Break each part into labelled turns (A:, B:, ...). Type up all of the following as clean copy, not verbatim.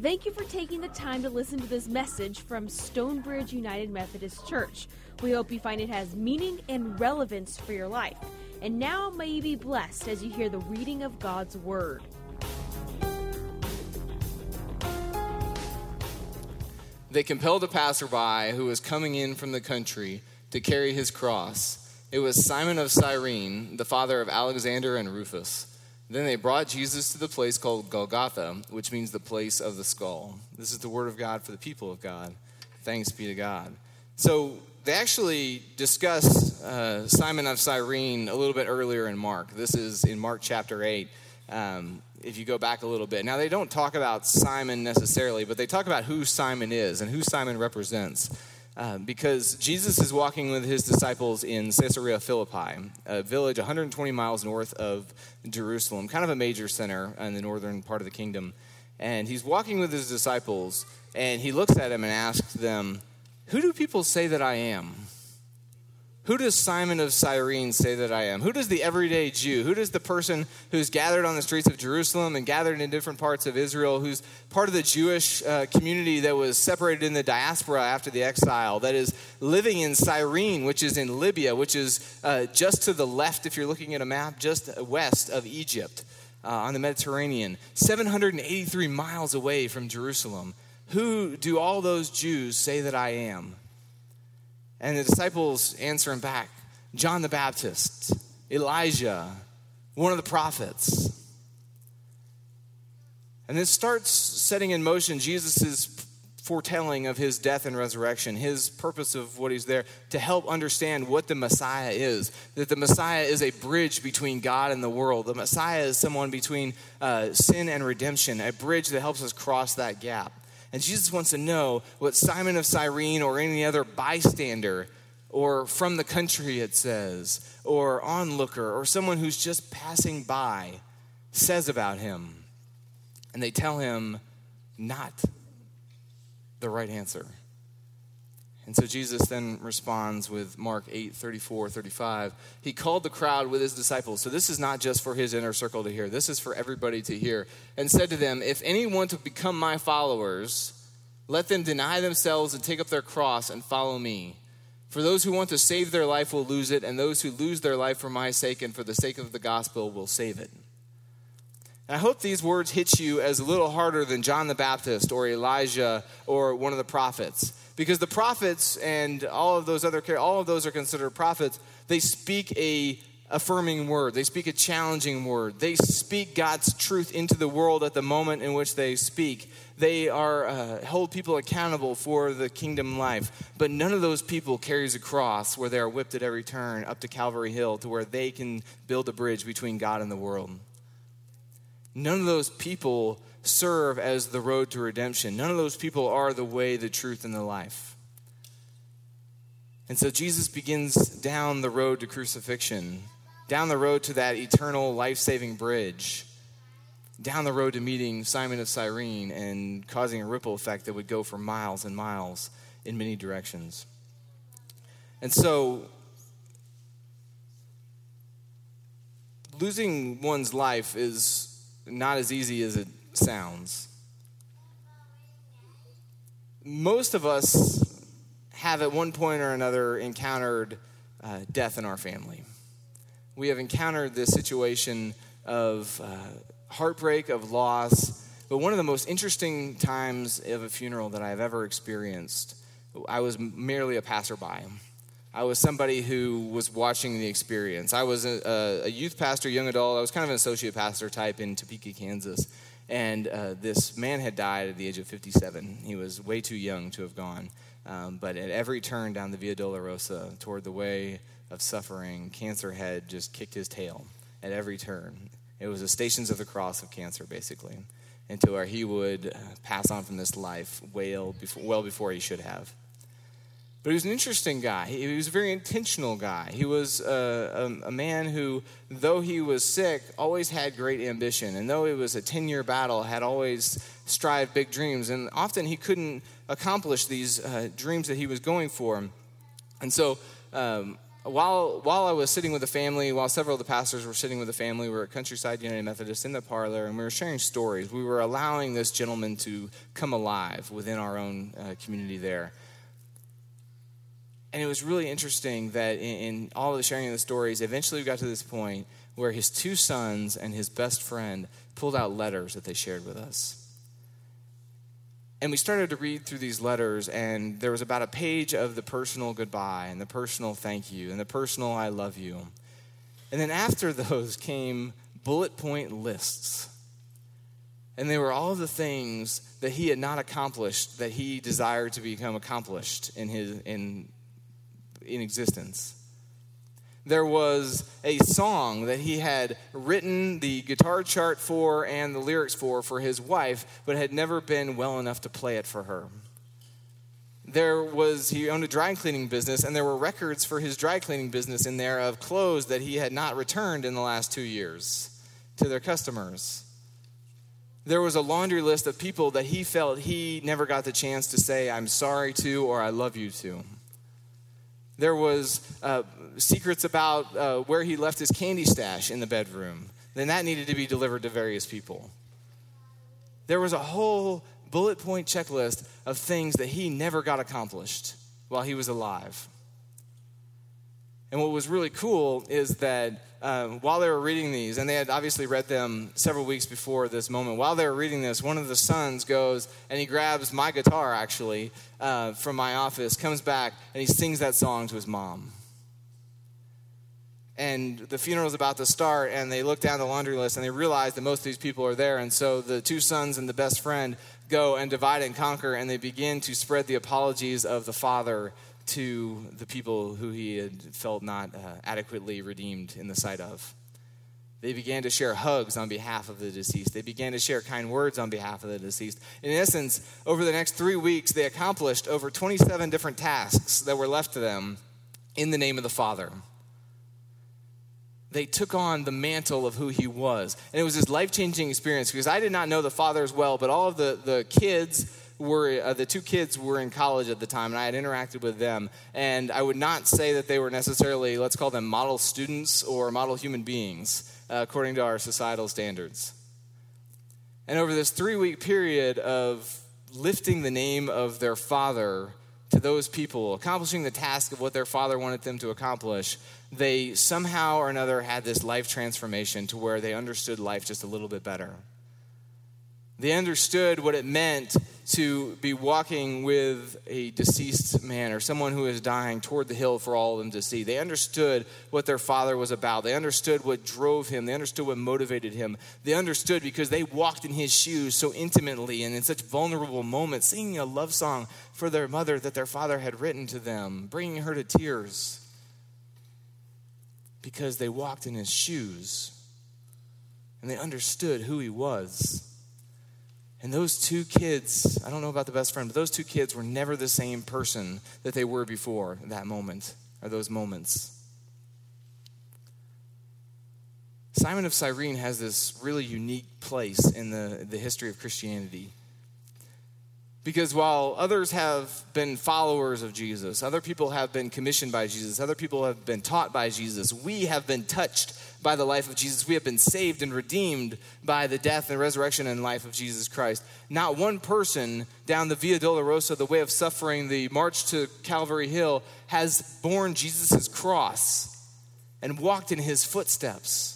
A: Thank you for taking the time to listen to this message from Stonebridge United Methodist Church. We hope you find it has meaning and relevance for your life. And now may you be blessed as you hear the reading of God's Word.
B: They compelled a passerby who was coming in from the country to carry his cross. It was Simon of Cyrene, the father of Alexander and Rufus. Then they brought Jesus to the place called Golgotha, which means the place of the skull. This is the word of God for the people of God. Thanks be to God. So they actually discuss Simon of Cyrene a little bit earlier in Mark. This is in Mark chapter 8, if you go back a little bit. Now, they don't talk about Simon necessarily, but they talk about who Simon is and who Simon represents. Because Jesus is walking with his disciples in Caesarea Philippi, a village 120 miles north of Jerusalem, kind of a major center in the northern part of the kingdom. And he's walking with his disciples, and he looks at them and asks them, "Who do people say that I am? Who does Simon of Cyrene say that I am? Who does the everyday Jew? Who does the person who's gathered on the streets of Jerusalem and gathered in different parts of Israel, who's part of the Jewish community that was separated in the diaspora after the exile, that is living in Cyrene, which is in Libya, which is just to the left, if you're looking at a map, just west of Egypt on the Mediterranean, 783 miles away from Jerusalem? Who do all those Jews say that I am?" And the disciples answer him back, "John the Baptist, Elijah, one of the prophets." And this starts setting in motion Jesus' foretelling of his death and resurrection, his purpose of what he's there to help understand what the Messiah is, that the Messiah is a bridge between God and the world. The Messiah is someone between sin and redemption, a bridge that helps us cross that gap. And Jesus wants to know what Simon of Cyrene or any other bystander or from the country, it says, or onlooker or someone who's just passing by says about him. And they tell him not the right answer. And so Jesus then responds with Mark 8:34-35. He called the crowd with his disciples. So this is not just for his inner circle to hear. This is for everybody to hear. And said to them, "If any want to become my followers, let them deny themselves and take up their cross and follow me. For those who want to save their life will lose it, and those who lose their life for my sake and for the sake of the gospel will save it." And I hope these words hit you as a little harder than John the Baptist or Elijah or one of the prophets. Because the prophets and all of those are considered prophets. They speak a affirming word. They speak a challenging word. They speak God's truth into the world at the moment in which they speak. They hold people accountable for the kingdom life. But none of those people carries a cross where they are whipped at every turn up to Calvary Hill to where they can build a bridge between God and the world. None of those people serve as the road to redemption. None of those people are the way, the truth, and the life. And so Jesus begins down the road to crucifixion, down the road to that eternal life-saving bridge, down the road to meeting Simon of Cyrene and causing a ripple effect that would go for miles and miles in many directions. And so losing one's life is not as easy as it sounds. Most of us have at one point or another encountered death in our family. We have encountered this situation of heartbreak, of loss. But one of the most interesting times of a funeral that I've ever experienced, I was merely a passerby. I was somebody who was watching the experience. I was a youth pastor, young adult. I was kind of an associate pastor type in Topeka, Kansas. And this man had died at the age of 57. He was way too young to have gone. But at every turn down the Via Dolorosa toward the way of suffering, cancer had just kicked his tail at every turn. It was the Stations of the Cross of cancer, basically, into where he would pass on from this life well before he should have. But he was an interesting guy. He was a very intentional guy. He was a man who, though he was sick, always had great ambition. And though it was a 10-year battle, had always strived big dreams. And often he couldn't accomplish these dreams that he was going for. And so while I was sitting with the family, while several of the pastors were sitting with the family, we were at Countryside United Methodist in the parlor, and we were sharing stories. We were allowing this gentleman to come alive within our own community there. And it was really interesting that in all of the sharing of the stories, eventually we got to this point where his two sons and his best friend pulled out letters that they shared with us. And we started to read through these letters, and there was about a page of the personal goodbye and the personal thank you and the personal I love you. And then after those came bullet point lists. And they were all of the things that he had not accomplished that he desired to become accomplished in existence. There was a song that he had written the guitar chart for and the lyrics for his wife, but had never been well enough to play it for her. He owned a dry cleaning business, and there were records for his dry cleaning business in there of clothes that he had not returned in the last 2 years to their customers. There was a laundry list of people that he felt he never got the chance to say, I'm sorry to, or I love you to. There was secrets about where he left his candy stash in the bedroom. Then that needed to be delivered to various people. There was a whole bullet point checklist of things that he never got accomplished while he was alive. And what was really cool is that while they were reading these, and they had obviously read them several weeks before this moment, while they were reading this, one of the sons goes and he grabs my guitar, actually, from my office, comes back, and he sings that song to his mom. And the funeral's about to start, and they look down the laundry list, and they realize that most of these people are there. And so the two sons and the best friend go and divide and conquer, and they begin to spread the apologies of the father to the people who he had felt not adequately redeemed in the sight of. They began to share hugs on behalf of the deceased. They began to share kind words on behalf of the deceased. In essence, over the next 3 weeks, they accomplished over 27 different tasks that were left to them in the name of the Father. They took on the mantle of who he was. And it was this life-changing experience because I did not know the father as well, but all of the kids were, the two kids were in college at the time, and I had interacted with them. And I would not say that they were necessarily, let's call them model students or model human beings, according to our societal standards. And over this 3-week period of lifting the name of their father to those people, accomplishing the task of what their father wanted them to accomplish, they somehow or another had this life transformation to where they understood life just a little bit better. They understood what it meant to be walking with a deceased man or someone who is dying toward the hill for all of them to see. They understood what their father was about. They understood what drove him. They understood what motivated him. They understood because they walked in his shoes so intimately and in such vulnerable moments, singing a love song for their mother that their father had written to them, bringing her to tears because they walked in his shoes and they understood who he was. And those two kids, I don't know about the best friend, but those two kids were never the same person that they were before that moment, or those moments. Simon of Cyrene has this really unique place in the history of Christianity. Because while others have been followers of Jesus, other people have been commissioned by Jesus, other people have been taught by Jesus, we have been touched by the life of Jesus. We have been saved and redeemed by the death and resurrection and life of Jesus Christ. Not one person down the Via Dolorosa, the way of suffering, the march to Calvary Hill, has borne Jesus' cross and walked in his footsteps.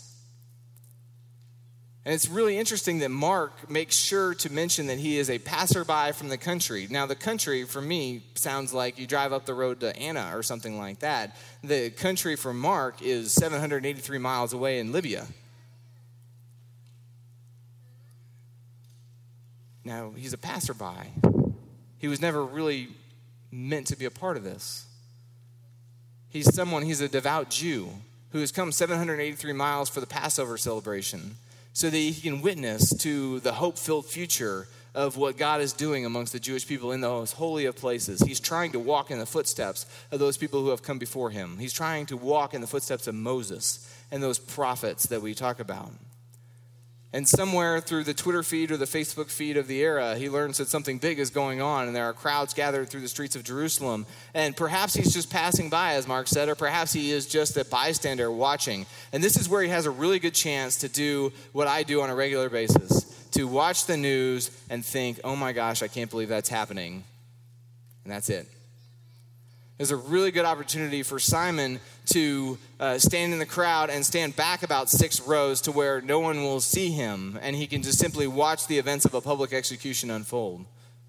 B: And it's really interesting that Mark makes sure to mention that he is a passerby from the country. Now, the country, for me, sounds like you drive up the road to Anna or something like that. The country for Mark is 783 miles away in Libya. Now, he's a passerby. He was never really meant to be a part of this. He's a devout Jew who has come 783 miles for the Passover celebration, so that he can witness to the hope-filled future of what God is doing amongst the Jewish people in the most holy of places. He's trying to walk in the footsteps of those people who have come before him. He's trying to walk in the footsteps of Moses and those prophets that we talk about. And somewhere through the Twitter feed or the Facebook feed of the era, he learns that something big is going on, and there are crowds gathered through the streets of Jerusalem. And perhaps he's just passing by, as Mark said, or perhaps he is just a bystander watching. And this is where he has a really good chance to do what I do on a regular basis, to watch the news and think, oh my gosh, I can't believe that's happening. And that's it. There's a really good opportunity for Simon to stand in the crowd and stand back about 6 rows to where no one will see him, and he can just simply watch the events of a public execution unfold.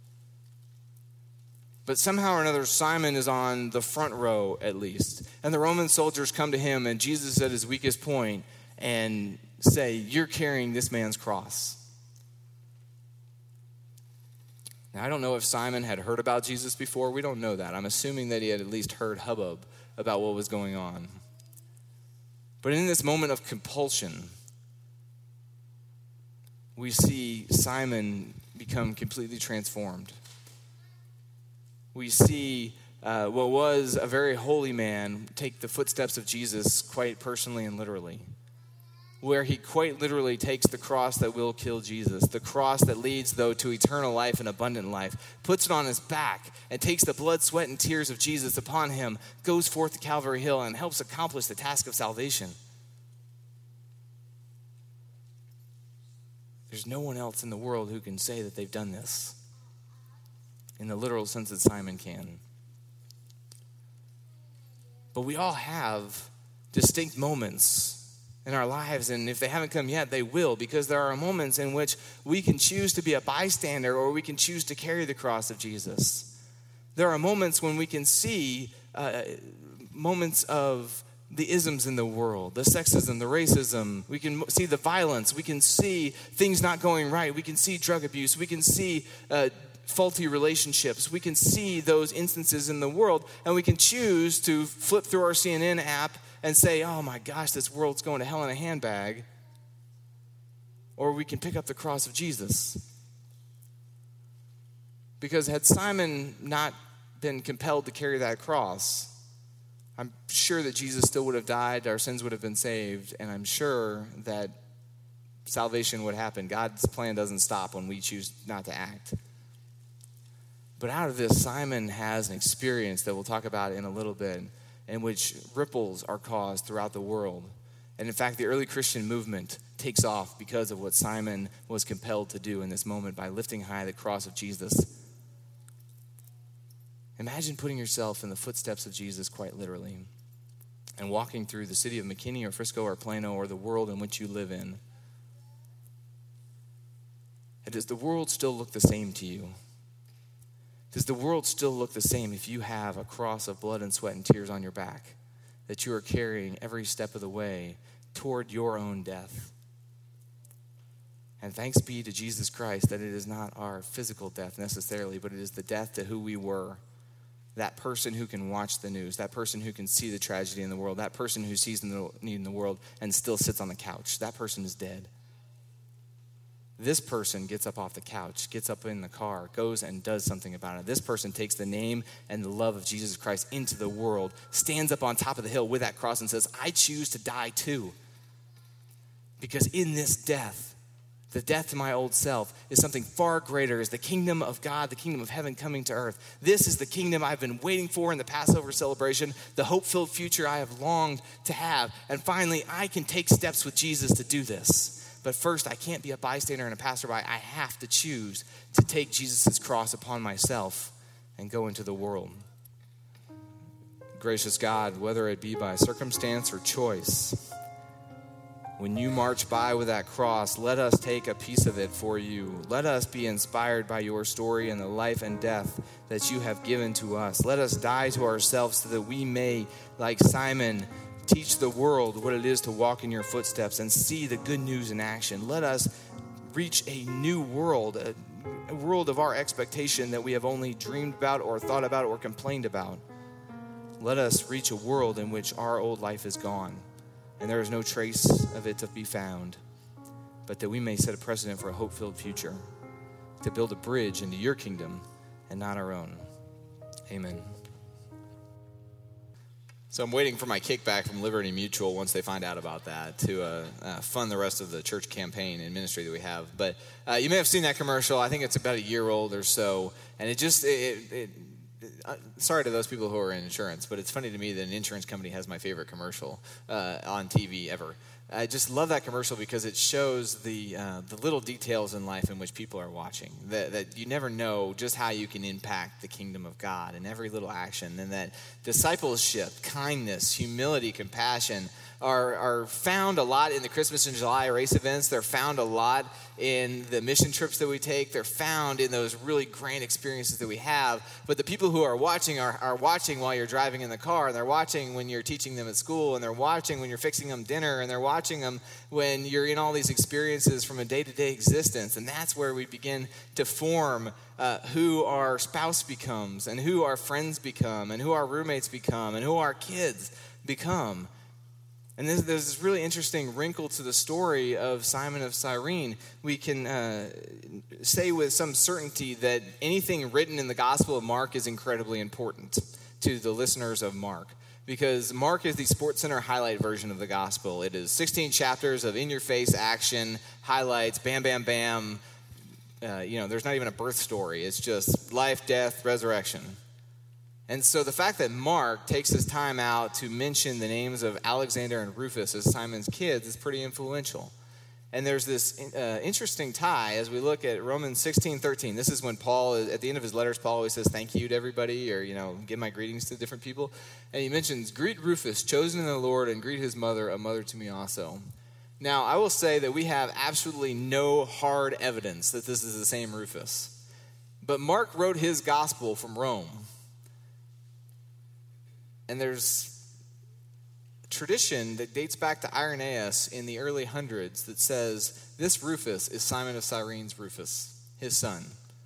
B: But somehow or another, Simon is on the front row at least, and the Roman soldiers come to him, and Jesus at his weakest point, and say, "You're carrying this man's cross." Now, I don't know if Simon had heard about Jesus before. We don't know that. I'm assuming that he had at least heard hubbub about what was going on. But in this moment of compulsion, we see Simon become completely transformed. We see what was a very holy man take the footsteps of Jesus quite personally and literally, where he quite literally takes the cross that will kill Jesus, the cross that leads, though, to eternal life and abundant life, puts it on his back and takes the blood, sweat, and tears of Jesus upon him, goes forth to Calvary Hill and helps accomplish the task of salvation. There's no one else in the world who can say that they've done this in the literal sense that Simon can. But we all have distinct moments in our lives, and if they haven't come yet, they will, because there are moments in which we can choose to be a bystander or we can choose to carry the cross of Jesus. There are moments when we can see moments of the isms in the world, the sexism, the racism. We can see the violence. We can see things not going right. We can see drug abuse. We can see faulty relationships. We can see those instances in the world, and we can choose to flip through our CNN app and say, oh my gosh, this world's going to hell in a handbag. Or we can pick up the cross of Jesus. Because had Simon not been compelled to carry that cross, I'm sure that Jesus still would have died, our sins would have been saved, and I'm sure that salvation would happen. God's plan doesn't stop when we choose not to act. But out of this, Simon has an experience that we'll talk about in a little bit, in which ripples are caused throughout the world. And in fact, the early Christian movement takes off because of what Simon was compelled to do in this moment by lifting high the cross of Jesus. Imagine putting yourself in the footsteps of Jesus quite literally and walking through the city of McKinney or Frisco or Plano or the world in which you live in. And does the world still look the same to you? Does the world still look the same if you have a cross of blood and sweat and tears on your back that you are carrying every step of the way toward your own death? And thanks be to Jesus Christ that it is not our physical death necessarily, but it is the death to who we were. That person who can watch the news, that person who can see the tragedy in the world, that person who sees the need in the world and still sits on the couch. That person is dead. This person gets up off the couch, gets up in the car, goes and does something about it. This person takes the name and the love of Jesus Christ into the world, stands up on top of the hill with that cross and says, I choose to die too. Because in this death, the death to my old self is something far greater, is the kingdom of God, the kingdom of heaven coming to earth. This is the kingdom I've been waiting for in the Passover celebration, the hope-filled future I have longed to have. And finally, I can take steps with Jesus to do this. But first, I can't be a bystander and a passerby. I have to choose to take Jesus' cross upon myself and go into the world. Gracious God, whether it be by circumstance or choice, when you march by with that cross, let us take a piece of it for you. Let us be inspired by your story and the life and death that you have given to us. Let us die to ourselves so that we may, like Simon, teach the world what it is to walk in your footsteps and see the good news in action. Let us reach a new world, a world of our expectation that we have only dreamed about or thought about or complained about. Let us reach a world in which our old life is gone and there is no trace of it to be found, but that we may set a precedent for a hope-filled future, to build a bridge into your kingdom and not our own. Amen. So I'm waiting for my kickback from Liberty Mutual once they find out about that to fund the rest of the church campaign and ministry that we have. But you may have seen that commercial. I think it's about a year old or so. And it just, sorry to those people who are in insurance, but it's funny to me that an insurance company has my favorite commercial on TV ever. I just love that commercial because it shows the little details in life in which people are watching, that you never know just how you can impact the kingdom of God in every little action, and that discipleship, kindness, humility, compassion are found a lot in the Christmas and July race events. They're found a lot in the mission trips that we take. They're found in those really grand experiences that we have. But the people who are watching are watching while you're driving in the car, and they're watching when you're teaching them at school, and they're watching when you're fixing them dinner, and they're watching them when you're in all these experiences from a day-to-day existence. And that's where we begin to form who our spouse becomes, and who our friends become, and who our roommates become, and who our kids become. And there's this really interesting wrinkle to the story of Simon of Cyrene. We can say with some certainty that anything written in the Gospel of Mark is incredibly important to the listeners of Mark, because Mark is the SportsCenter highlight version of the Gospel. It is 16 chapters of in-your-face action, highlights, bam, bam, bam. There's not even a birth story. It's just life, death, resurrection. And so the fact that Mark takes his time out to mention the names of Alexander and Rufus as Simon's kids is pretty influential. And there's this interesting tie as we look at Romans 16:13. This is when Paul, at the end of his letters, Paul always says thank you to everybody, or, give my greetings to different people. And he mentions, greet Rufus, chosen in the Lord, and greet his mother, a mother to me also. Now, I will say that we have absolutely no hard evidence that this is the same Rufus. But Mark wrote his gospel from Rome. And there's a tradition that dates back to Irenaeus in the early hundreds that says this Rufus is Simon of Cyrene's Rufus, his son.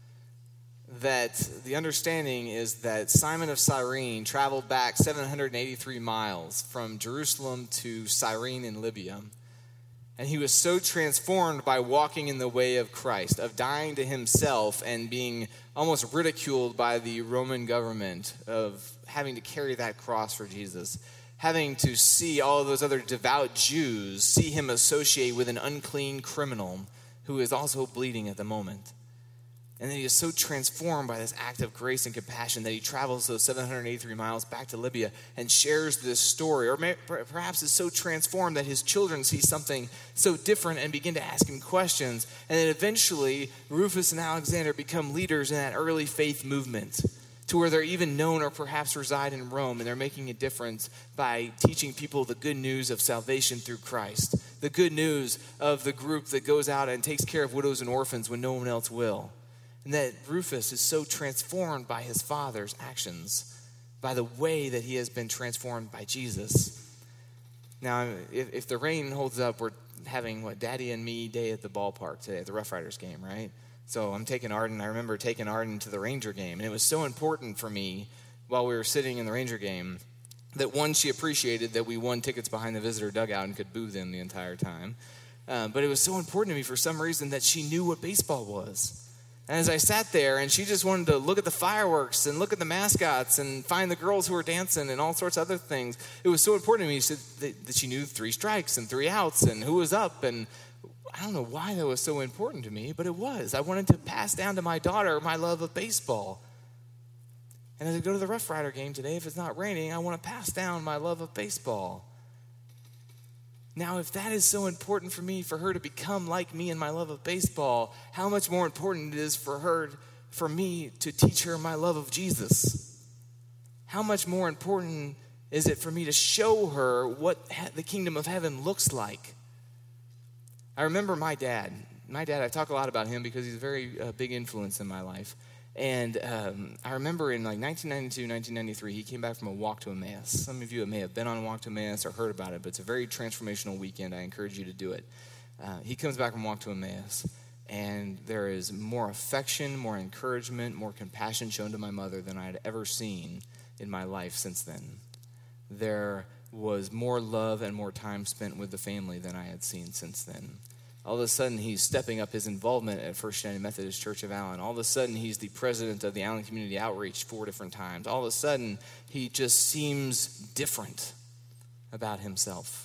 B: That the understanding is that Simon of Cyrene traveled back 783 miles from Jerusalem to Cyrene in Libya. And he was so transformed by walking in the way of Christ, of dying to himself and being almost ridiculed by the Roman government, of having to carry that cross for Jesus, having to see all of those other devout Jews see him associate with an unclean criminal who is also bleeding at the moment. And then he is so transformed by this act of grace and compassion that he travels those 783 miles back to Libya and shares this story. Or perhaps is so transformed that his children see something so different and begin to ask him questions. And then eventually, Rufus and Alexander become leaders in that early faith movement, to where they're even known or perhaps reside in Rome, and they're making a difference by teaching people the good news of salvation through Christ, the good news of the group that goes out and takes care of widows and orphans when no one else will. And that Rufus is so transformed by his father's actions, by the way that he has been transformed by Jesus. Now, if the rain holds up, we're having, Daddy and Me Day at the ballpark today, at the Rough Riders game, right? So I'm taking Arden. I remember taking Arden to the Ranger game. And it was so important for me while we were sitting in the Ranger game that, one, she appreciated that we won tickets behind the visitor dugout and could boo them the entire time. But it was so important to me for some reason that she knew what baseball was. And as I sat there, and she just wanted to look at the fireworks and look at the mascots and find the girls who were dancing and all sorts of other things, it was so important to me that she knew 3 strikes and 3 outs and who was up. And I don't know why that was so important to me, but it was. I wanted to pass down to my daughter my love of baseball. And as I go to the Rough Rider game today, if it's not raining, I want to pass down my love of baseball. Now, if that is so important for me, for her to become like me in my love of baseball, how much more important it is for me to teach her my love of Jesus. How much more important is it for me to show her what the kingdom of heaven looks like? I remember my dad. I talk a lot about him because he's a very big influence in my life. And I remember in 1992, 1993, he came back from a walk to Emmaus. Some of you may have been on a walk to Emmaus or heard about it, but it's a very transformational weekend. I encourage you to do it. He comes back from walk to Emmaus, and there is more affection, more encouragement, more compassion shown to my mother than I had ever seen in my life since then. There was more love and more time spent with the family than I had seen since then. All of a sudden, he's stepping up his involvement at First United Methodist Church of Allen. All of a sudden, he's the president of the Allen Community Outreach 4 different times. All of a sudden, he just seems different about himself.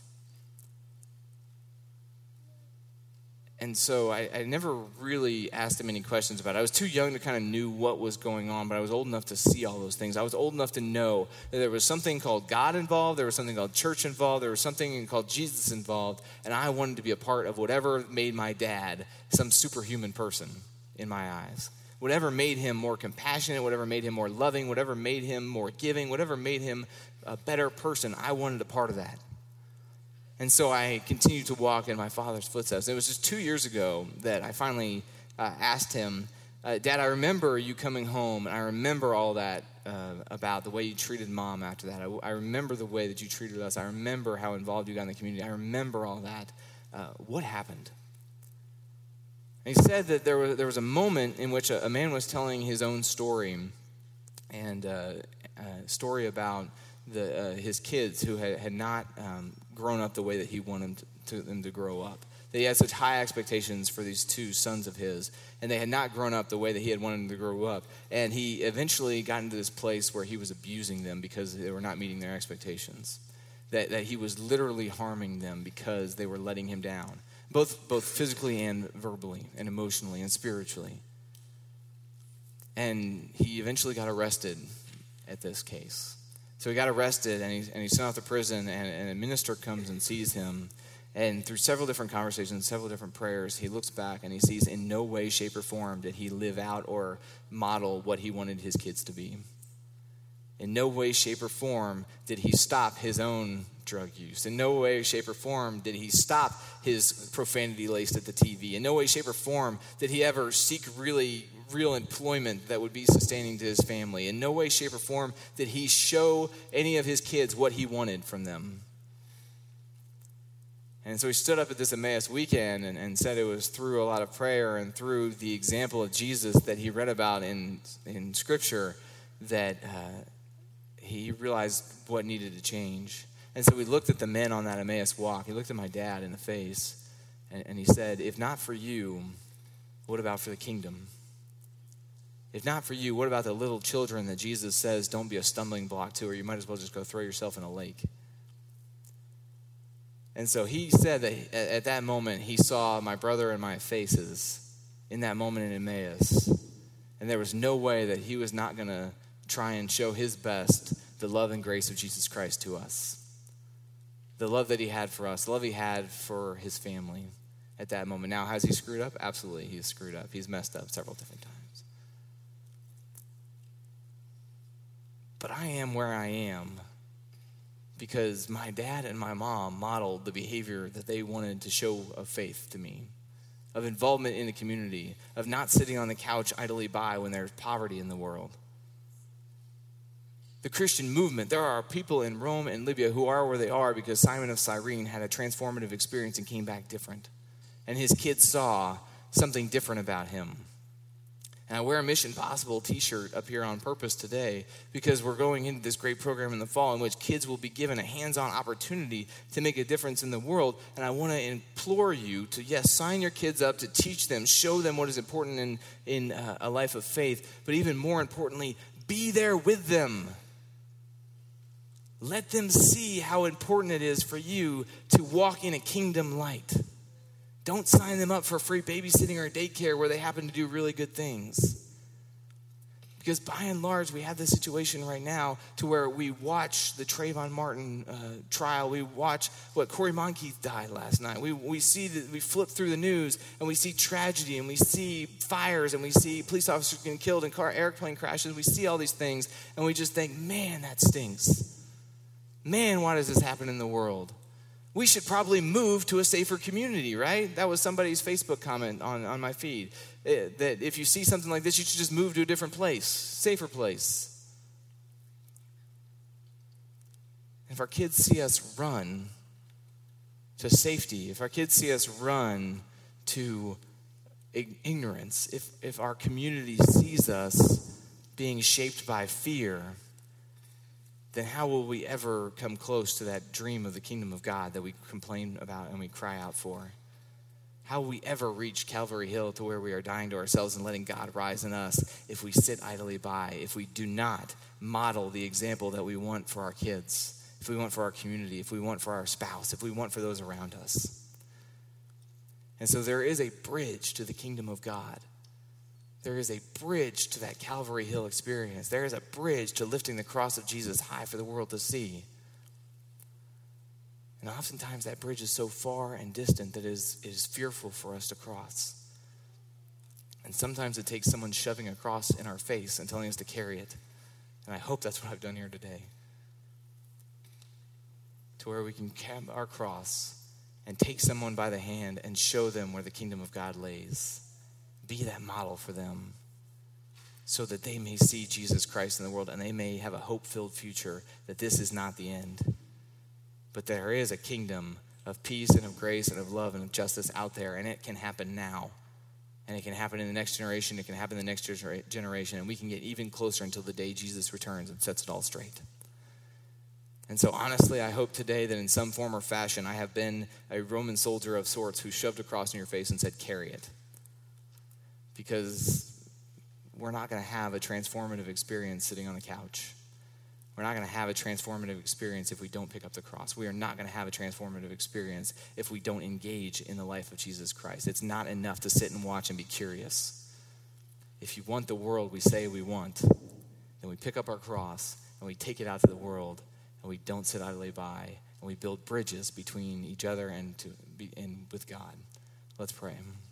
B: And so I never really asked him any questions about it. I was too young to kind of knew what was going on, but I was old enough to see all those things. I was old enough to know that there was something called God involved, there was something called church involved, there was something called Jesus involved, and I wanted to be a part of whatever made my dad some superhuman person in my eyes. Whatever made him more compassionate, whatever made him more loving, whatever made him more giving, whatever made him a better person, I wanted a part of that. And so I continued to walk in my father's footsteps. It was just 2 years ago that I finally asked him, Dad, I remember you coming home, and I remember all that about the way you treated Mom after that. I remember the way that you treated us. I remember how involved you got in the community. I remember all that. What happened? And he said that there was a moment in which a man was telling his own story, and a story about his kids who had not grown up the way that he wanted them to grow up. That he had such high expectations for these 2 sons of his, and they had not grown up the way that he had wanted them to grow up. And he eventually got into this place where he was abusing them because they were not meeting their expectations. That he was literally harming them because they were letting him down, both physically and verbally and emotionally and spiritually. And he eventually got arrested at this case. So he got arrested, and he's sent off to prison, and a minister comes and sees him. And through several different conversations, several different prayers, he looks back and he sees in no way, shape, or form did he live out or model what he wanted his kids to be. In no way, shape, or form did he stop his own drug use. In no way, shape, or form did he stop his profanity laced at the TV. In no way, shape, or form did he ever seek real employment that would be sustaining to his family. In no way, shape, or form did he show any of his kids what he wanted from them. And so he stood up at this Emmaus weekend and said it was through a lot of prayer and through the example of Jesus that he read about in Scripture that he realized what needed to change. And so we looked at the men on that Emmaus walk. He looked at my dad in the face, and he said, if not for you, what about for the kingdom? If not for you, what about the little children that Jesus says don't be a stumbling block to, or you might as well just go throw yourself in a lake? And so he said that at that moment he saw my brother and my faces in that moment in Emmaus. And there was no way that he was not going to try and show his best the love and grace of Jesus Christ to us. The love that he had for us, the love he had for his family at that moment. Now, has he screwed up? Absolutely, he's screwed up. He's messed up several different times. But I am where I am because my dad and my mom modeled the behavior that they wanted to show of faith to me, of involvement in the community, of not sitting on the couch idly by when there's poverty in the world. The Christian movement, there are people in Rome and Libya who are where they are because Simon of Cyrene had a transformative experience and came back different. And his kids saw something different about him. And I wear a Mission Possible t-shirt up here on purpose today because we're going into this great program in the fall in which kids will be given a hands-on opportunity to make a difference in the world. And I want to implore you to, yes, sign your kids up to teach them, show them what is important in a life of faith, but even more importantly, be there with them. Let them see how important it is for you to walk in a kingdom light. Don't sign them up for free babysitting or daycare where they happen to do really good things. Because by and large, we have this situation right now to where we watch the Trayvon Martin trial. We watch what Corey Monteith died last night. We see that we flip through the news and we see tragedy and we see fires and we see police officers getting killed and airplane crashes. We see all these things and we just think, man, that stinks. Man, why does this happen in the world? We should probably move to a safer community, right? That was somebody's Facebook comment on my feed. That if you see something like this, you should just move to a different place, safer place. If our kids see us run to safety, if our kids see us run to ignorance, if our community sees us being shaped by fear, then how will we ever come close to that dream of the kingdom of God that we complain about and we cry out for? How will we ever reach Calvary Hill to where we are dying to ourselves and letting God rise in us if we sit idly by, if we do not model the example that we want for our kids, if we want for our community, if we want for our spouse, if we want for those around us? And so there is a bridge to the kingdom of God. There is a bridge to that Calvary Hill experience. There is a bridge to lifting the cross of Jesus high for the world to see. And oftentimes that bridge is so far and distant that it is fearful for us to cross. And sometimes it takes someone shoving a cross in our face and telling us to carry it. And I hope that's what I've done here today. To where we can carry our cross and take someone by the hand and show them where the kingdom of God lays. Be that model for them so that they may see Jesus Christ in the world and they may have a hope-filled future, that this is not the end. But there is a kingdom of peace and of grace and of love and of justice out there, and it can happen now. And it can happen in the next generation. It can happen in the next generation, and we can get even closer until the day Jesus returns and sets it all straight. And so honestly, I hope today that in some form or fashion I have been a Roman soldier of sorts who shoved a cross in your face and said, carry it. Because we're not going to have a transformative experience sitting on the couch. We're not going to have a transformative experience if we don't pick up the cross. We are not going to have a transformative experience if we don't engage in the life of Jesus Christ. It's not enough to sit and watch and be curious. If you want the world we say we want, then we pick up our cross and we take it out to the world. And we don't sit idly by, and we build bridges between each other and with God. Let's pray.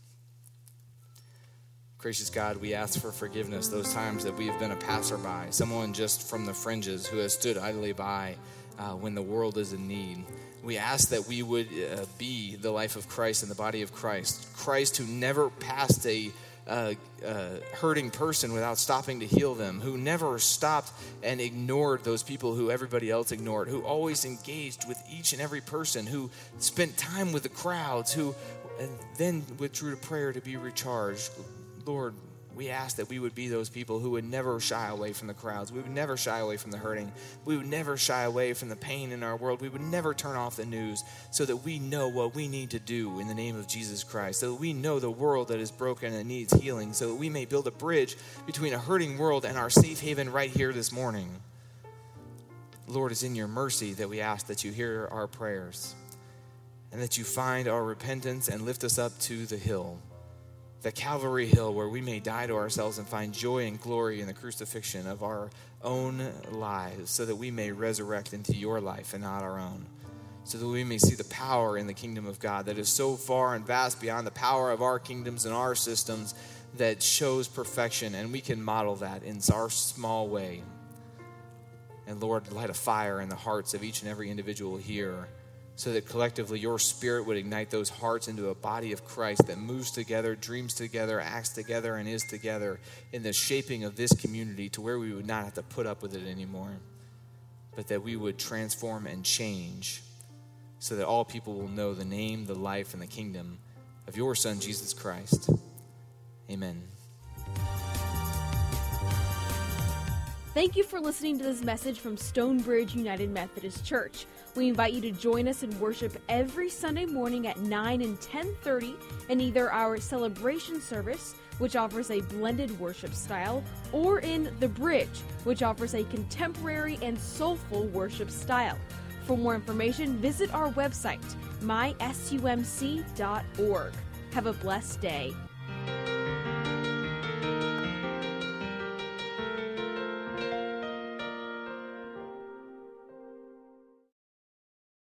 B: Gracious God, we ask for forgiveness those times that we have been a passerby, someone just from the fringes who has stood idly by when the world is in need. We ask that we would be the life of Christ and the body of Christ. Christ who never passed a hurting person without stopping to heal them, who never stopped and ignored those people who everybody else ignored, who always engaged with each and every person, who spent time with the crowds, who then withdrew to prayer to be recharged. Lord, we ask that we would be those people who would never shy away from the crowds. We would never shy away from the hurting. We would never shy away from the pain in our world. We would never turn off the news so that we know what we need to do in the name of Jesus Christ, so that we know the world that is broken and needs healing, so that we may build a bridge between a hurting world and our safe haven right here this morning. Lord, it's in your mercy that we ask that you hear our prayers and that you find our repentance and lift us up to the hill, the Calvary Hill, where we may die to ourselves and find joy and glory in the crucifixion of our own lives, so that we may resurrect into your life and not our own, so that we may see the power in the kingdom of God that is so far and vast beyond the power of our kingdoms and our systems, that shows perfection, and we can model that in our small way. And Lord, light a fire in the hearts of each and every individual here, so that collectively your spirit would ignite those hearts into a body of Christ that moves together, dreams together, acts together, and is together in the shaping of this community, to where we would not have to put up with it anymore, but that we would transform and change so that all people will know the name, the life, and the kingdom of your Son, Jesus Christ. Amen.
A: Thank you for listening to this message from Stonebridge United Methodist Church. We invite you to join us in worship every Sunday morning at 9 and 10:30 in either our celebration service, which offers a blended worship style, or in The Bridge, which offers a contemporary and soulful worship style. For more information, visit our website, mysumc.org. Have a blessed day.